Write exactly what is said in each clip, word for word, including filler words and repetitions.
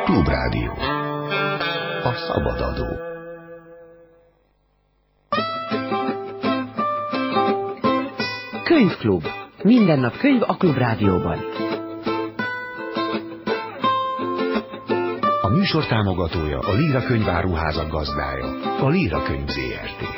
Klubrádió. A szabadadó. Könyvklub. Minden nap könyv a Klubrádióban. A műsor támogatója a Líra könyváruházak gazdája, a Líra Könyv zé er té.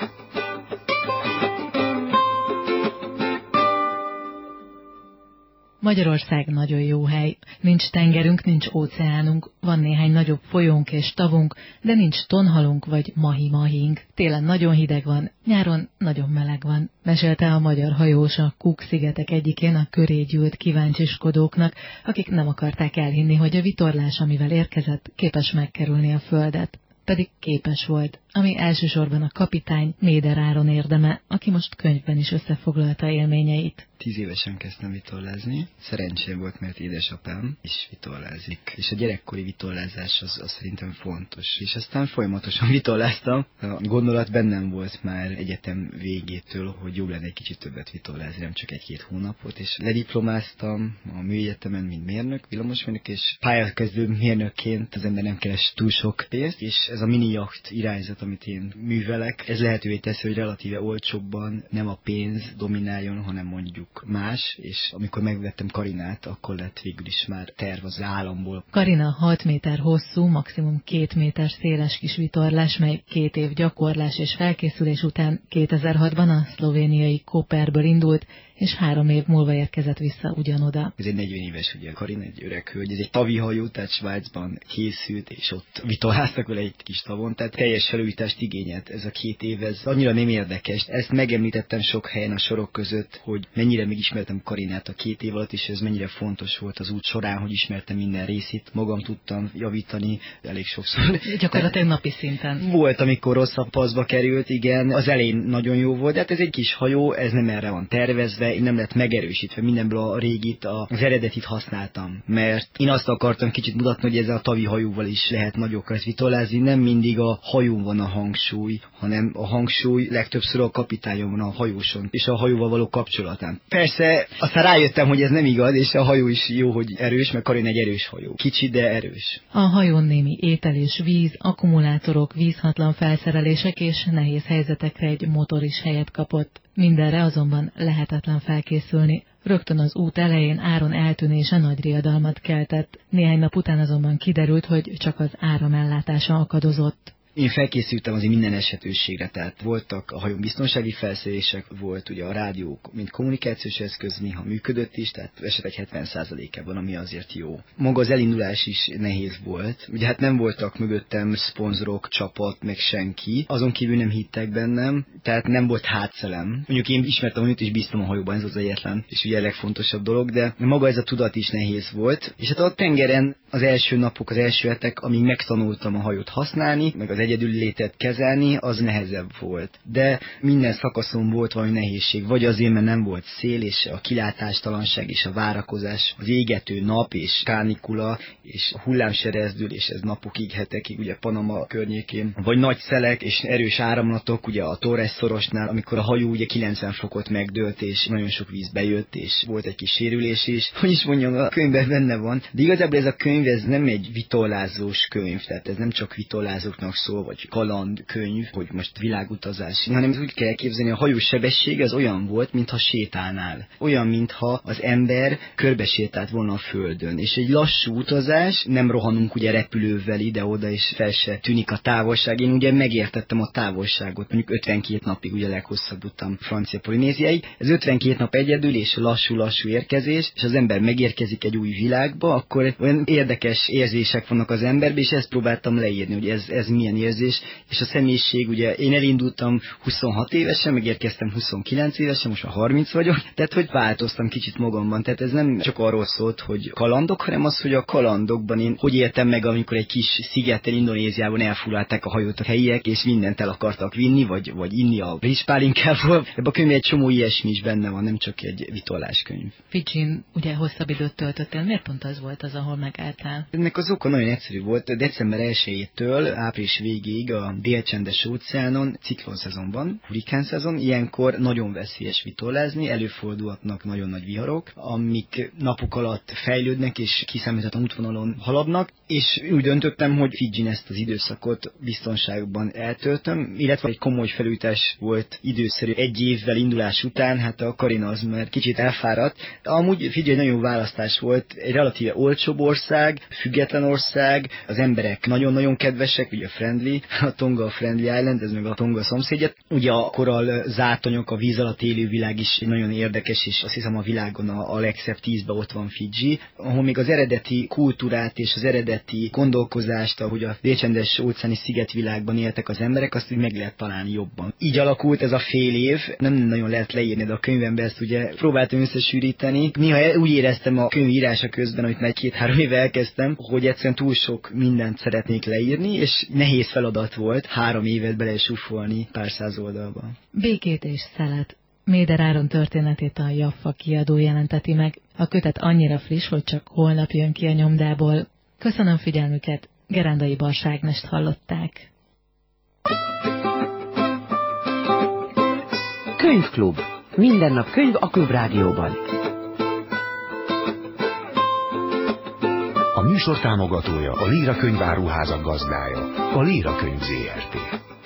Magyarország nagyon jó hely. Nincs tengerünk, nincs óceánunk, van néhány nagyobb folyónk és tavunk, de nincs tonhalunk vagy mahi-mahink. Télen nagyon hideg van, nyáron nagyon meleg van. Mesélte a magyar hajós a Cook-szigetek egyikén a köré gyűlt kíváncsiskodóknak, akik nem akarták elhinni, hogy a vitorlás, amivel érkezett, képes megkerülni a földet. Pedig képes volt, ami elsősorban a kapitány Méder Áron érdeme, aki most könyvben is összefoglalta élményeit. Tíz évesen kezdtem vitorlázni. Szerencsém volt, mert édesapám is vitorlázik. És a gyerekkori vitorlázás az, az szerintem fontos. És aztán folyamatosan vitorláztam. A gondolat bennem volt már egyetem végétől, hogy jobb lenne egy kicsit többet vitorlázni, nem csak egy-két hónapot. És lediplomáztam a műegyetemen, mint mérnök, villamosmérnök, és pályakezdő mérnökként az ember nem keres túl sok pénzt, és ez a mini jacht irányzat, amit én művelek, ez lehetővé teszi, hogy relatíve olcsóbban nem a pénz domináljon, hanem mondjuk más, és amikor megvettem Karinát, akkor lett végül is már terv az államból. Karina hat méter hosszú, maximum két méter széles kis vitorlás, mely két év gyakorlás és felkészülés után kétezer-hatban a szlovéniai Koperből indult, és három év múlva érkezett vissza ugyanoda. Ez egy negyven éves, ugye, Karin egy öreg hölgy, ez egy tavihajó, tehát Svájcban készült, és ott vitorláztak vele egy kis tavon, tehát teljes felújítást igényelt ez a két év, ez annyira nem érdekes. Ezt megemlítettem sok helyen a sorok között, hogy mennyire megismertem Karinát a két év alatt, és ez mennyire fontos volt az út során, hogy ismertem minden részét, magam tudtam javítani elég sokszor. Gyakorlatilag napi szinten. Volt, amikor rosszabb paszba került, igen, az elején nagyon jó volt, de hát ez egy kis hajó, ez nem erre van tervezve, én nem lett megerősítve, mindenből a régit, az eredetit használtam, mert én azt akartam kicsit mutatni, hogy ezzel a tavi hajóval is lehet nagyokat vitorlázni, nem mindig a hajón van a hangsúly, hanem a hangsúly legtöbbször a kapitányon van, a hajóson, és a hajóval való kapcsolatán. Persze, aztán rájöttem, hogy ez nem igaz, és a hajó is jó, hogy erős, mert Karin egy erős hajó. Kicsi, de erős. A hajón némi étel és víz, akkumulátorok, vízhatlan felszerelések és nehéz helyzetekre egy motor is helyet kapott. Mindenre azonban lehetetlen felkészülni. Rögtön az út elején Áron eltűnése nagy riadalmat keltett. Néhány nap után azonban kiderült, hogy csak az áramellátása akadozott. Én felkészültem azért minden esetőségre, tehát voltak a hajón biztonsági felszerelések, volt ugye a rádiók, mint kommunikációs eszköz, néha működött is, tehát esetek hetven százalékában, ami azért jó. Maga az elindulás is nehéz volt, ugye hát nem voltak mögöttem szponzorok, csapat, meg senki, azon kívül nem hittek bennem, tehát nem volt hátszelem. Mondjuk én ismertem, hogy is bíztam a hajóban, ez az egyetlen, és ugye a legfontosabb dolog, de maga ez a tudat is nehéz volt, és hát a tengeren az első napok, az első hetek, amíg megtanultam a hajót használni, meg az egyedüli létet kezelni, az nehezebb volt. De minden szakaszon volt valami nehézség, vagy azért, mert nem volt szél, és a kilátástalanság, és a várakozás, az égető nap, és kánikula, és a hullámserezdül, és ez napokig, hetekig, ugye Panama környékén, vagy nagy szelek, és erős áramlatok, ugye a Torres szorosnál, amikor a hajó ugye kilencven fokot megdőlt, és nagyon sok víz bejött, és volt egy kis sérülés is. Hogy is mondjam, a könyvben benne van. De igazából ez a könyv, ez nem egy vitorlázós könyv, tehát ez nem csak vitorlázóknak szól, vagy kalandkönyv, hogy most világutazás, hanem úgy kell elképzelni, a hajó sebessége az olyan volt, mintha sétálnál. Olyan, mintha az ember körbesétált volna a földön. És egy lassú utazás, nem rohanunk ugye repülővel ide-oda, és fel se tűnik a távolság. Én ugye megértettem a távolságot, mondjuk ötvenkét napig, ugye leghosszabb utam Francia Polinéziáig. Ez ötvenkét nap egyedül, és lassú-lassú érkezés, és az ember megérkezik egy új világba, akkor olyan érdekes érzések vannak az emberben, és ezt próbáltam leírni, hogy ez, ez milyen érzés, és a személyiség, ugye én elindultam huszonhat évesen, megérkeztem huszonkilenc évesen, most már harminc vagyok, tehát hogy változtam kicsit magamban, tehát ez nem csak arról szólt, hogy kalandok, hanem az, hogy a kalandokban én hogy éltem meg, amikor egy kis szigeten Indonéziában elfullalták a hajót a helyiek, és mindent el akartak vinni, vagy, vagy inni a rizspálinkából. Ebben a könyvben egy csomó ilyesmi is benne van, nem csak egy vitorláskönyv. Fidzsin ugye hosszabb időt töltöttél, miért pont az volt az, ahol megálltál? Ennek az oka nagyon egyszerű volt, december elsejétől április végéig a délcsendes óceánon ciklonszezon van, hurikánszezon, ilyenkor nagyon veszélyes vitorlázni, előfordulhatnak nagyon nagy viharok, amik napok alatt fejlődnek és kiszámíthatatlan útvonalon haladnak, és úgy döntöttem, hogy Fidzsin ezt az időszakot biztonságban eltöltöm, illetve egy komoly felújítás volt időszerű egy évvel indulás után, hát a Carina az már kicsit elfáradt. Amúgy Fidzsi egy nagyon jó választás volt, egy relatíve olcsóbb ország, független ország, az emberek nagyon-nagyon kedvesek, ugye friendly, a Tonga a Friendly Island, ez meg a Tonga szomszédja. Ugye a korall zátonyok, a víz alatt élő világ is nagyon érdekes, és azt hiszem a világon a, a legszebb tízben ott van Fidzsi, ahol még az eredeti kultúrát és az eredeti gondolkozást, ahogy a délcsendes óceáni szigetvilágban éltek az emberek, azt úgy meg lehet találni jobban. Így alakult ez a fél év, nem nagyon lehet leírni, de a könyvemben ezt ugye próbáltam összesűríteni. Néha úgy éreztem a könyv írása közben, amit már két-három éve elkezdtem, hogy egyszerűen túl sok mindent szeretnék leírni, és nehéz feladat volt három évet bele suffolni pár száz oldalba. Békét és szelet. Méder Áron történetét a Jaffa kiadó jelenteti meg. A kötet annyira friss, hogy csak holnap jön ki a nyomdából. Köszönöm figyelmüket, Gerándai Bars Ágnest hallották. Könyvklub. Minden nap könyv a Klubrádióban. A műsor támogatója a Líra könyváruházak gazdája, a Líra könyv zé er té.